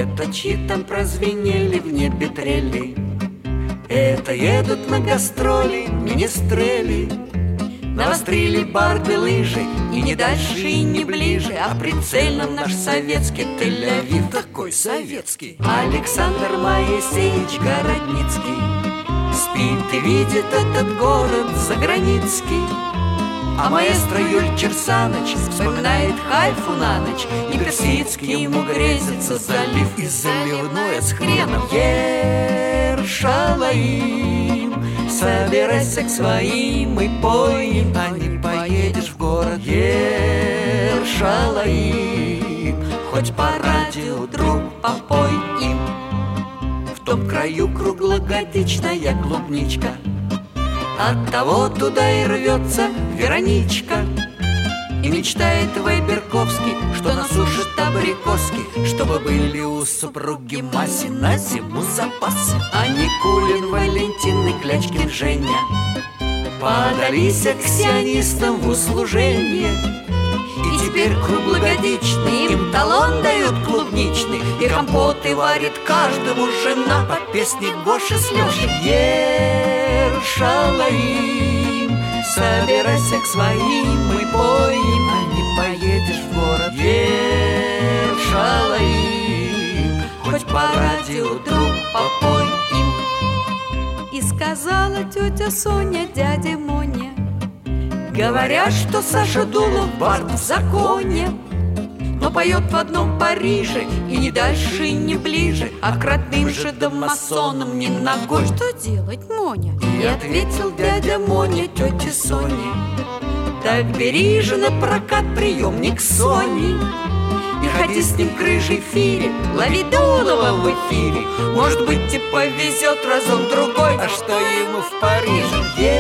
Это чьи там прозвенели в небе трели. Это едут на гастроли министрели. Навострили Барби лыжи, и не дальше, и не ближе, а прицельным наш советский Тель-Авив. Такой советский Александр Моисеевич Городницкий спит и видит этот город заграницкий. А маэстро Юль Черсаныч вспоминает Хайфу на ночь, и персидский ему грезится залив. И заливное с хреном. Ершалаим, собирайся к своим и пой им, а не поедешь в город. Ершалаим, хоть по радио, друг, попой им. В том краю круглогодичная клубничка, оттого туда и рвется Вероничка. И мечтает Вайберковский, что насушит абрикоски, чтобы были у супруги Маси на зиму запасы. А Никулин, Валентин и Клячкин Женя подались к сионистам в услужение. И теперь круглогодичный им талон дают клубничный, и компоты варит каждому жена по песне Гоши с Лешей. Ершалаим, собирайся к своим и пой им, а не поедешь в город. Ершалаим, хоть по радио, друг, попой им. И сказала тетя Соня дяде Моне: говорят, что Саша Дулов бард в законе, но поет в одном Париже, и не дальше, и не ближе, а к родным же домасонам ни ногой. Что делать, Моня? И ответил дядя Моня тете Соне: так бери же на прокат приемник Сони и ходи с ним к рыжей фире, лови Дулова в эфире. Может быть, тебе повезет разок-другой. А что ему в Париже?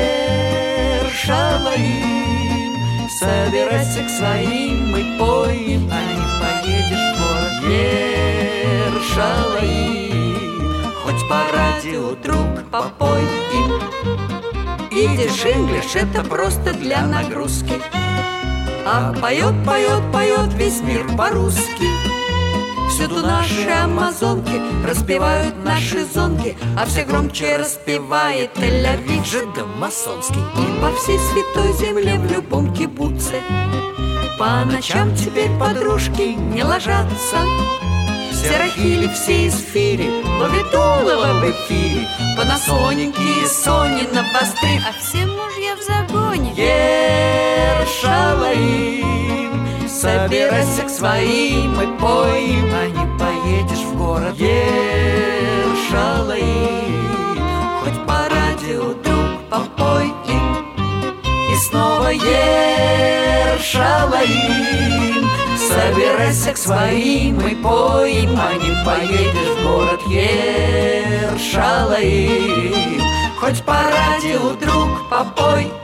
Ершалаим, собирайся к своим и пой им, а не поедешь в город. Ершалаим, хоть по радио, друг, попой им. Идиш инглиш, это просто для нагрузки, а поет, поет, поет весь мир по-русски. Всюду наши амазонки распевают наши зонги, а все громче распевает Тель-Авив же домасонский. И по всей святой земле в любом кибуце по ночам теперь подружки не ложатся. Все рахили, все из фири, ловит Дулова в эфире, Панасоники и Сони навострив, а все мужья в загоне. Ершалаим, собирайся к своим и пой им, а не поедешь в город. Ершалаим, хоть по радио, друг, попой им. И снова Ершалаим, собирайся к своим и пой им, а не поедешь в город. Ершалаим, хоть по радио, друг, попой